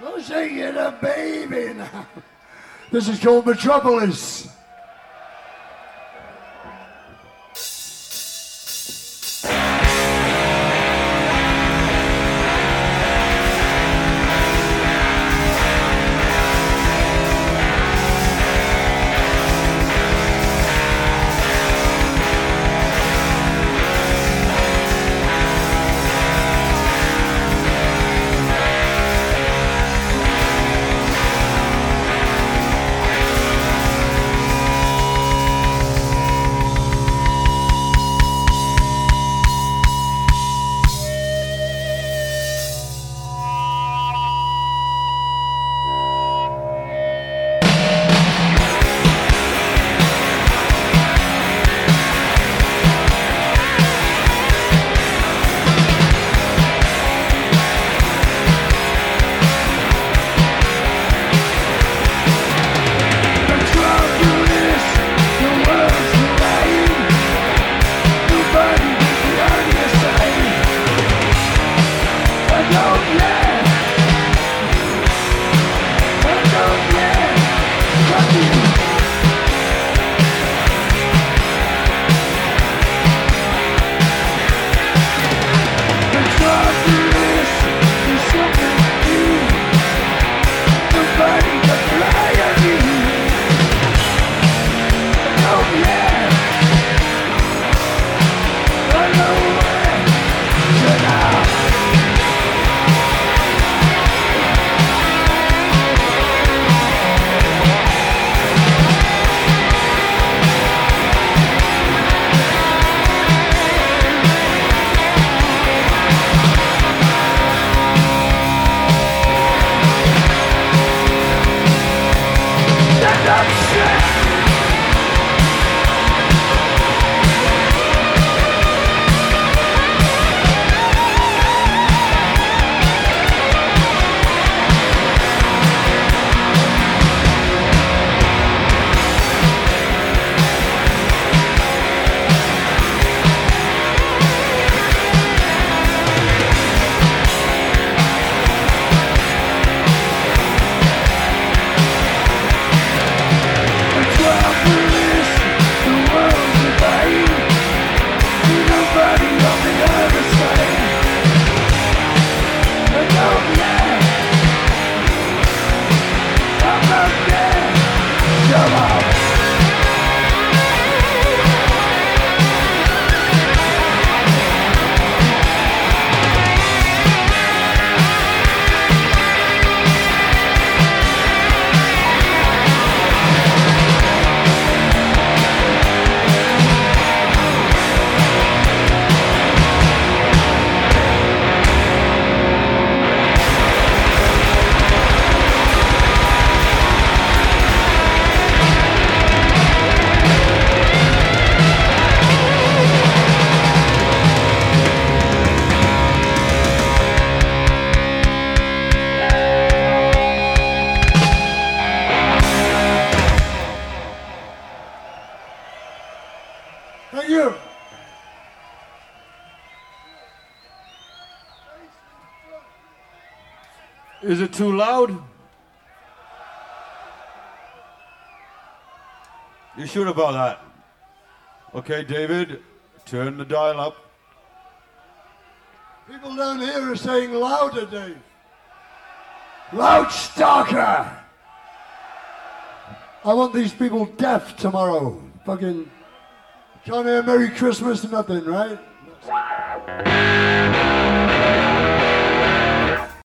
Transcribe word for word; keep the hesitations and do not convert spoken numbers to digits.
No singing a baby now. This is called Metropolis. Thank you. Is it too loud? You sure about that? Okay, David, turn the dial up. People down here are saying louder, Dave. Loudstalker! I want these people deaf tomorrow. Fucking can't hear Merry Christmas, nothing, right?